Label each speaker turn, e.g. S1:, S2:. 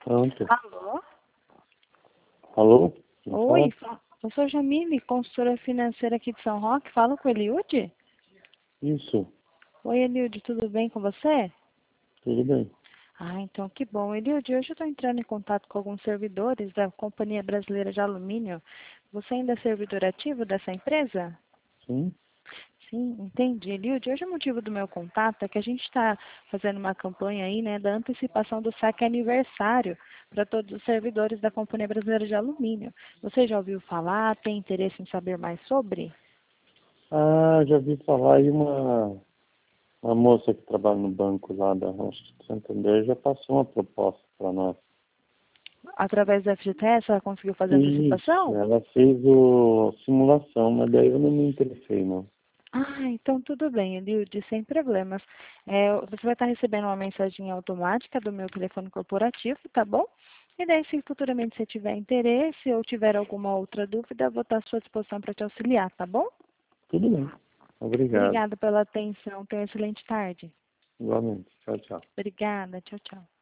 S1: Pronto.
S2: Alô?
S1: Alô? Quem
S2: Oi,
S1: fala?
S2: eu sou Jamile, consultora financeira aqui de São Roque. Falo com o Eliude?
S1: Isso,
S2: Oi, Eliude, tudo bem com você?
S1: tudo bem.
S2: Ah, então que bom. Eliude, hoje eu estou entrando em contato com alguns servidores da Companhia Brasileira de Alumínio. Você ainda é servidor ativo dessa empresa?
S1: Sim?
S2: Sim, entendi. Eliude, hoje o motivo do meu contato é que a gente está fazendo uma campanha aí, né, da antecipação do saque aniversário para todos os servidores da Companhia Brasileira de Alumínio. Você já ouviu falar? Tem interesse em saber mais sobre?
S1: Ah, já vi falar aí uma moça que trabalha no banco lá da Rocha de Santander já passou uma proposta para nós.
S2: Através do FGTS, ela conseguiu fazer
S1: Isso,
S2: antecipação?
S1: ela fez a simulação, mas daí eu não me interessei, não.
S2: Ah, então tudo bem, Eliude, sem problemas. Você vai estar recebendo uma mensagem automática do meu telefone corporativo, tá bom? E daí, se futuramente você tiver interesse ou tiver alguma outra dúvida, eu vou estar à sua disposição para te auxiliar, tá bom?
S1: Tudo bem. Obrigado.
S2: Obrigada pela atenção. Tenha uma excelente tarde.
S1: Igualmente. Tchau, tchau.
S2: Obrigada. Tchau, tchau.